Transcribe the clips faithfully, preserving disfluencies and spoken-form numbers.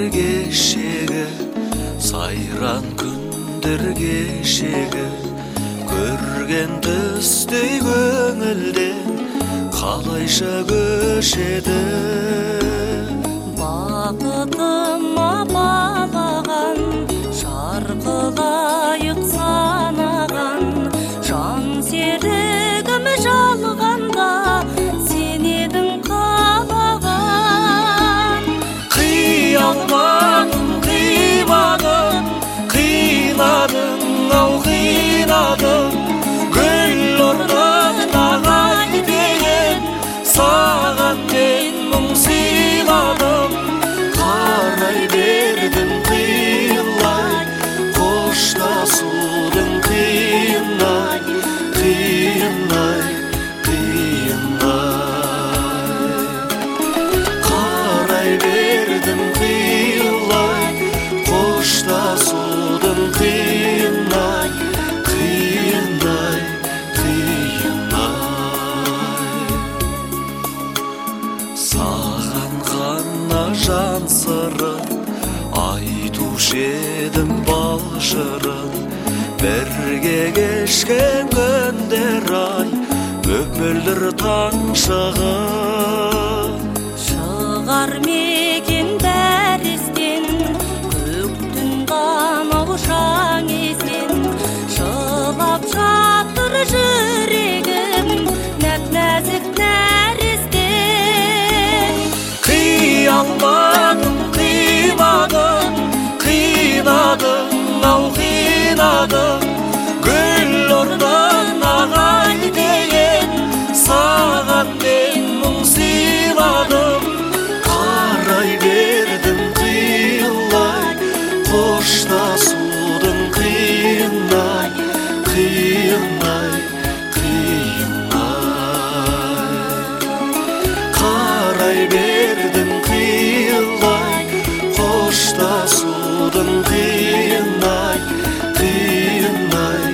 кешегі, сайран күндер кешегі, көрген түстей көңілден қалайша көшеді. Бақытыма балаған, шарқылайық санаған, жан серігім жалғанда сен едің қалаған. Қиялмадым, қимадым, қинадың, ау қинадың, гүл орнына ғай деген саған мен мұң сыйладым. Қарай бердім қиылай, қоштасудың қиынай, қиынай, қиынай. Қарай бердім қиылай, қоштасудың қиынай, қиынай, қиынай. Саған ғана жан сырын айтушы едім бал жырын, бірге кешкен күндер ай, мөп-мөлдір таң шығын. Шығар мекен бәрістен, көктің қанау шаң езден, жылап жатыр жүрегім нәп-нәзік нәрестен. Қиялмадым, қимадым, қинадың, ау қинадың, гүл орнына ғай деген саған мен мұң сыйладым. Қарай бердім қиылай, қоштасудың қиынай, қиынай, қиынай. Қарай бердім қиылай, қоштасудың қиынай, қиынай,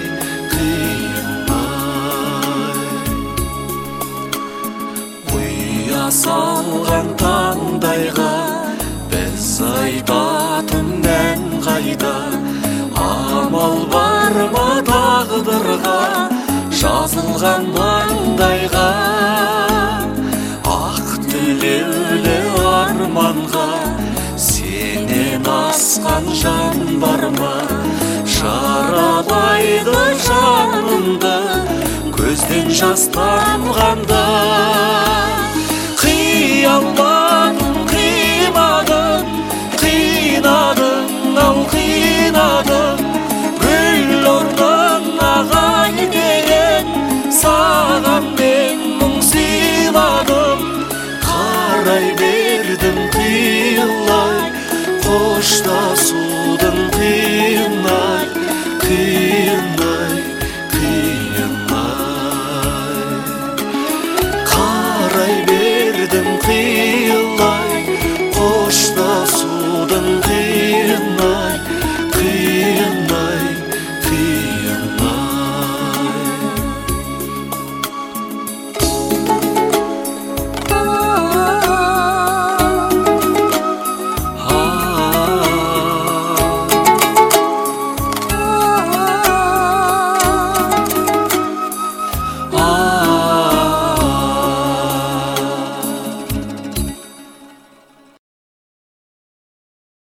қиынай. Ұя салған таңдайға біз айтатын ән қайда, амал бар ма тағдырға жазылған маңдайға. Ақ тілеулі арманға сенен асқан жан бар ма, жаралайды жанымды көзден жас тамғанда. Қиялмадым, қимадым, қинадың, ау қинадың, гүл орнына ғай деген саған мен мұң сыйладым. Қарай бердім қиылай, қоштасудың